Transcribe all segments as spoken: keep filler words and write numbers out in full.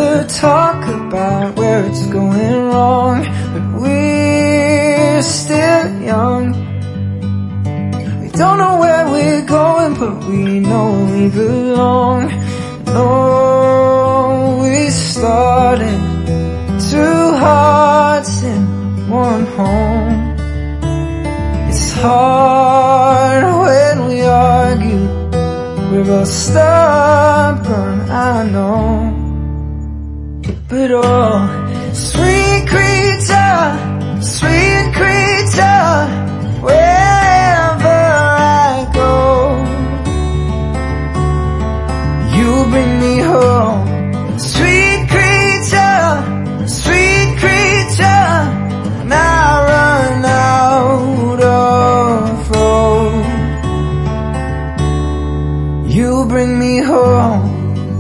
never talk about where it's going wrong, but we're still young. We don't know where we're going, but we know we belong. No, we started two hearts in one home. It's hard when we argue, we're both stubborn, I know. But oh, sweet creature, sweet creature, wherever I go, you bring me home. Sweet creature, sweet creature, and I run out of road. You bring me home.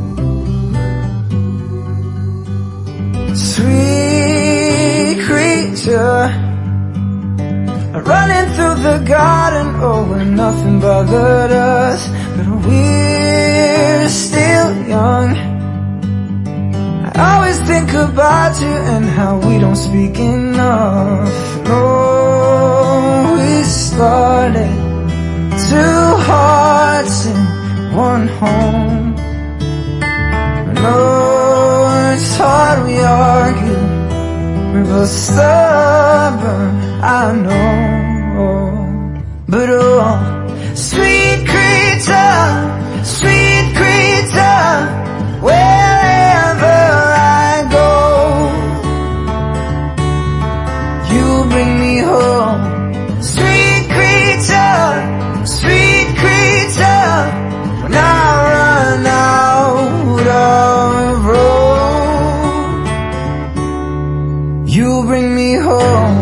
Sweet creature, running through the garden, oh, when nothing bothered us, but we're still young. I always think about you and how we don't speak enough. No, we started two hearts in one home. No, it's hard we argue, we're both stubborn, I know. But oh, sweet creature, sweet creature, wherever I go, you bring me home. Sweet creature, sweet creature, when I run out of road, you bring me home.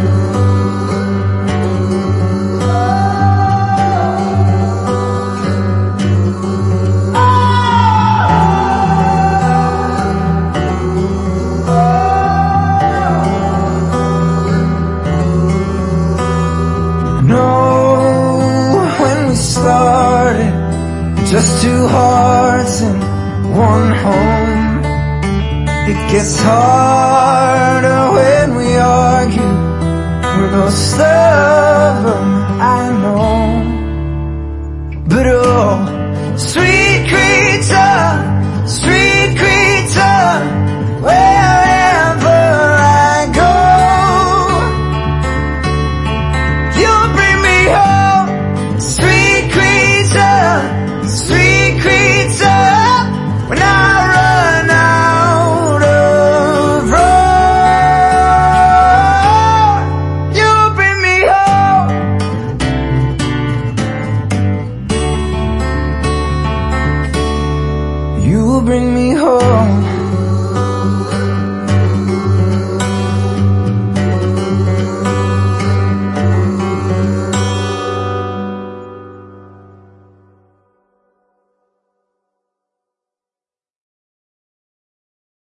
Just two hearts in one home. It gets harder when we argue, we're both stubborn, I know. But oh, sweet creature,